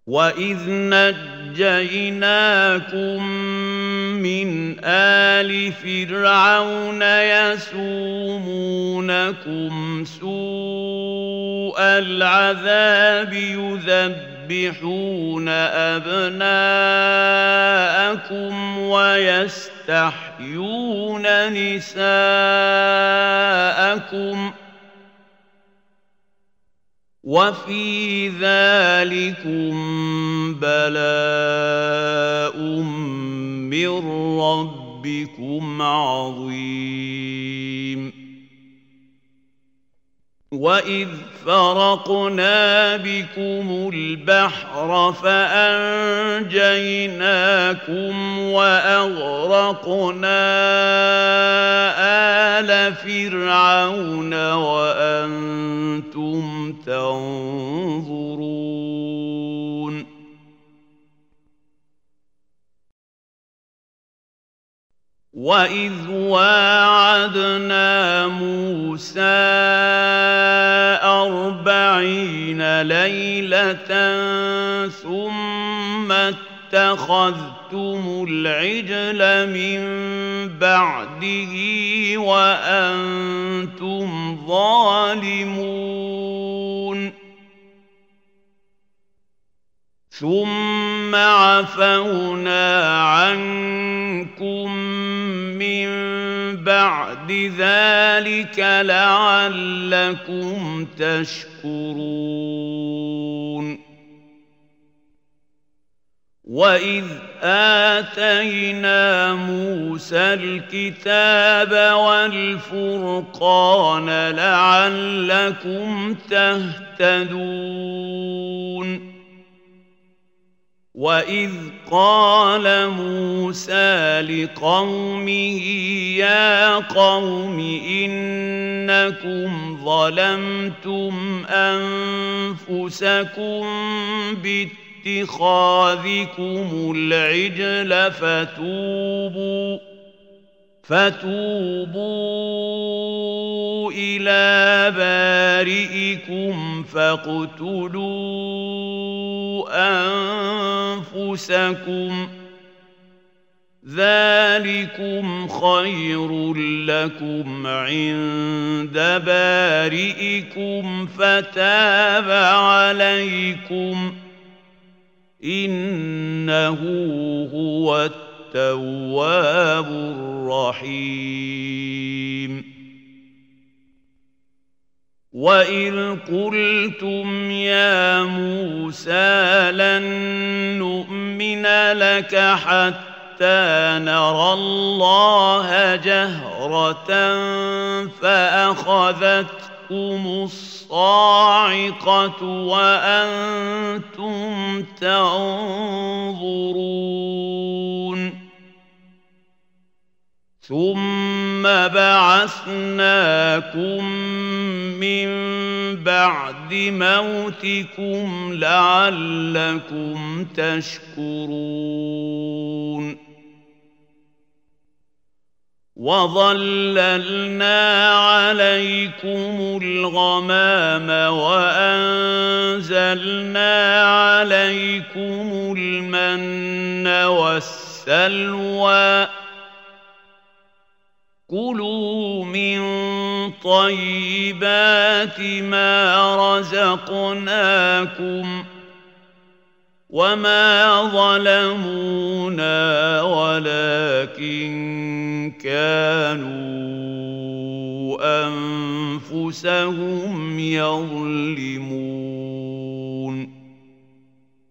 وَإِذْ نَجَّيْنَاكُم مِّنْ آلِ فِرْعَوْنَ يَسُومُونَكُمْ سُوءَ الْعَذَابِ يُذَبِّحُونَ أَبْنَاءَكُمْ وَيَسْتَحْيُونَ نِسَاءَكُمْ ۚ وَفِي ذَٰلِكُم بَلَاءٌ مِّن رَّبِّكُمْ عَظِيمٌ وَإِذْ فَرَقْنَا بِكُمُ الْبَحْرَ فَأَنجَيْنَاكُمْ وَأَغْرَقْنَا آلَ فِرْعَوْنَ وَأَنتُمْ تَنظُرُونَ وَإِذْ وَاعَدْنَا مُوسَىٰ 40 لَيْلَةً ثُمَّ اتَّخَذْتُمُ الْعِجْلَ مِن بَعْدِهِ وَأَنتُمْ ظَالِمُونَ ثُمَّ عَفَوْنَا عَنكُم مِّن بَعْدِ ذَٰلِكَ لَعَلَّكُمْ تَشْكُرُونَ وَإِذْ آتَيْنَا مُوسَى الْكِتَابَ وَالْفُرْقَانَ لَعَلَّكُمْ تَهْتَدُونَ وَإِذْ قَالَ مُوسَىٰ لِقَوْمِهِ يَا قَوْمِ إِنَّكُمْ ظَلَمْتُمْ أَنفُسَكُم بِاتِّخَاذِكُمُ الْعِجْلَ فَتُوبُوا إِلَىٰ بَارِئِكُمْ فَاقْتُلُوا أَنفُسَكُمْ ذَٰلِكُمْ خَيْرٌ لَّكُمْ عِندَ بَارِئِكُمْ فَتَابَ عَلَيْكُمْ إِنَّهُ هُوَ التَّوَّابُ الرَّحِيمُ وَإِذْ قُلْتُمْ يَا مُوسَىٰ لَن نُّؤْمِنَ لَكَ حَتَّىٰ نَرَى اللَّهَ جَهْرَةً فَأَخَذَتْكُمُ الصَّاعِقَةُ وَأَنتُمْ تَنظُرُونَ ثُمَّ بَعَثْنَاكُم مِّن بَعْدِ مَوْتِكُمْ لَعَلَّكُمْ تَشْكُرُونَ وَظَلَّلْنَا عَلَيْكُمُ الْغَمَامَ وَأَنزَلْنَا عَلَيْكُمُ الْمَنَّ وَالسَّلْوَىٰ كُلُوا مِن طَيِّبَاتِ مَا رَزَقْنَاكُمْ وَمَا ظَلَمُونَا وَلَٰكِن كَانُوا أَنفُسَهُمْ يَظْلِمُونَ